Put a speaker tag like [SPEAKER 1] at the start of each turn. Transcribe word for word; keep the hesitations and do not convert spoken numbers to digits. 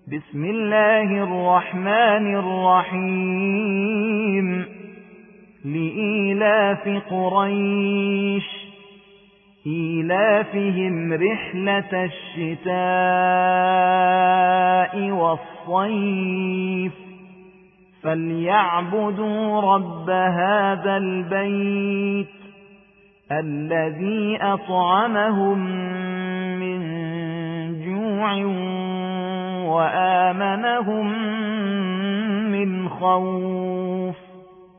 [SPEAKER 1] بسم الله الرحمن الرحيم لإيلاف قريش إيلافهم رحلة الشتاء والصيف فليعبدوا رب هذا البيت الذي أطعمهم من جوع وآمنهم من خوف